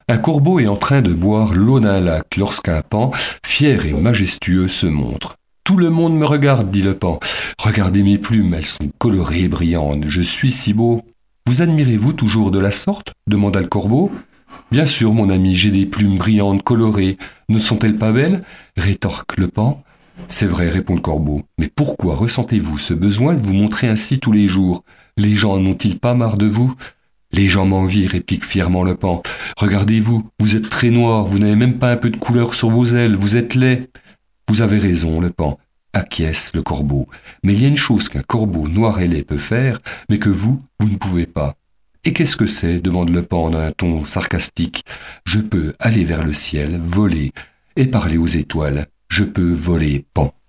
Un corbeau est en train de boire l'eau d'un lac lorsqu'un paon, fier et majestueux, se montre. Tout le monde me regarde, dit le paon. Regardez mes plumes, elles sont colorées et brillantes. Je suis si beau. Vous admirez-vous toujours de la sorte demanda le corbeau. Bien sûr, mon ami, j'ai des plumes brillantes, colorées. Ne sont-elles pas belles rétorque le paon. C'est vrai, répond le corbeau. Mais pourquoi ressentez-vous ce besoin de vous montrer ainsi tous les jours? Les gens n'ont-ils pas marre de vous? Les gens m'envient, réplique fièrement le paon. Regardez-vous, vous êtes très noir, vous n'avez même pas un peu de couleur sur vos ailes, vous êtes laid. Vous avez raison, le paon, acquiesce le corbeau. Mais il y a une chose qu'un corbeau noir et laid peut faire, mais que vous ne pouvez pas. Et qu'est-ce que c'est demande le paon d'un ton sarcastique. Je peux aller vers le ciel, voler et parler aux étoiles. Je peux voler, paon.